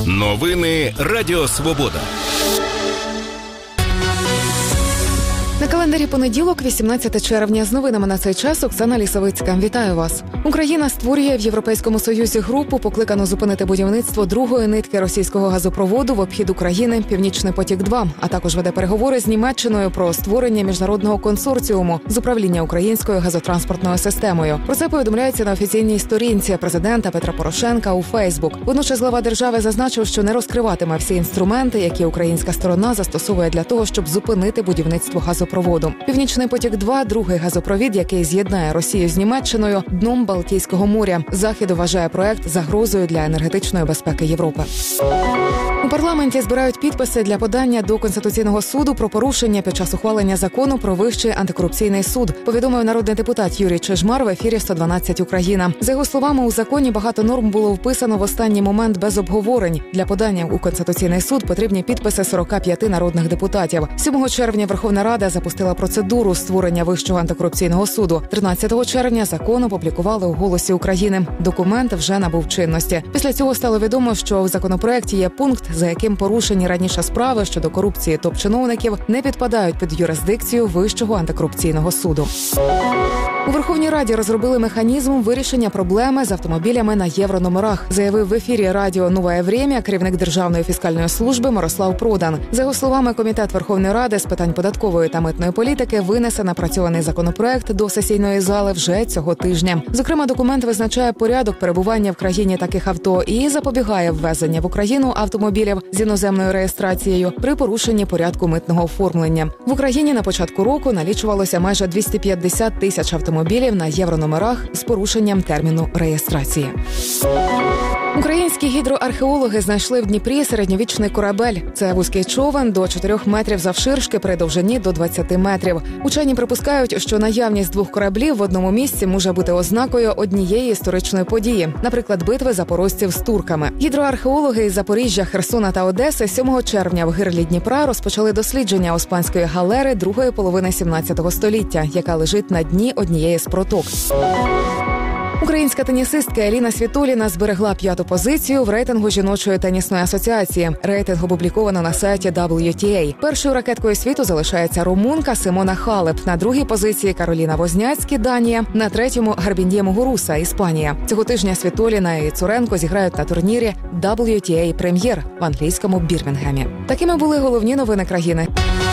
Новини Радіо Свобода. На календарі понеділок, 18 червня. З новинами на цей час Оксана Лісовицька. Вітаю вас. Україна створює в Європейському Союзі групу, покликану зупинити будівництво другої нитки російського газопроводу в обхід України «Північний потік-2», а також веде переговори з Німеччиною про створення міжнародного консорціуму з управління українською газотранспортною системою. Про це повідомляється на офіційній сторінці президента Петра Порошенка у Фейсбук. Водночас глава держави зазначив, що не розкриватиме всі інструменти, які українська сторона застосовує для того, щоб зупинити будівництво газопроводу. «Північний потік-2» – другий газопровід, який з'єднає Росію з Німеччиною дном Балтійського моря. Захід вважає проект загрозою для енергетичної безпеки Європи. У парламенті збирають підписи для подання до Конституційного суду про порушення під час ухвалення закону про Вищий антикорупційний суд, повідомив народний депутат Юрій Чижмар в ефірі «112 Україна». За його словами, у законі багато норм було вписано в останній момент без обговорень. Для подання у Конституційний суд потрібні підписи 45 народних депутатів. 7 червня Верховна Рада запустила процедуру створення Вищого антикорупційного суду. 13 червня закон опублікували у «Голосі України». Документ вже набув чинності. Після цього стало відомо, що в законопроекті є пункт, за яким порушені раніше справи щодо корупції топ-чиновників не підпадають під юрисдикцію Вищого антикорупційного суду. У Верховній Раді розробили механізм вирішення проблеми з автомобілями на єврономерах, заявив в ефірі радіо «Нове Время» керівник Державної фіскальної служби Мирослав Продан. За його словами, Комітет Верховної Ради з питань податкової та митної політики винесе напрацьований законопроект до сесійної зали вже цього тижня. Зокрема, документ визначає порядок перебування в країні таких авто і запобігає ввезення в Україну автомобілів з іноземною реєстрацією при порушенні порядку митного оформлення. В Україні на початку року налічувалося майже 250 тисяч автомобілів на єврономерах з порушенням терміну реєстрації. Українські гідроархеологи знайшли в Дніпрі середньовічний корабель. Це вузький човен до 4 метрів завширшки при довжині до 20 метрів. Учені припускають, що наявність двох кораблів в одному місці може бути ознакою однієї історичної події, наприклад, битви запорожців з турками. Гідроархеологи із Запоріжжя, Херсона та Одеси 7 червня в гирлі Дніпра розпочали дослідження Успенської галери другої половини 17 століття, яка лежить на дні однієї з проток. Українська тенісистка Еліна Світоліна зберегла 5-ту позицію в рейтингу жіночої тенісної асоціації. Рейтинг опубліковано на сайті WTA. Першою ракеткою світу залишається румунка Симона Халеп. На другій позиції Кароліна Возняцькі, Данія. На третьому Гарбіндє Мугуруса, Іспанія. Цього тижня Світоліна і Цуренко зіграють на турнірі WTA Прем'єр в англійському Бірмінгемі. Такими були головні новини країни.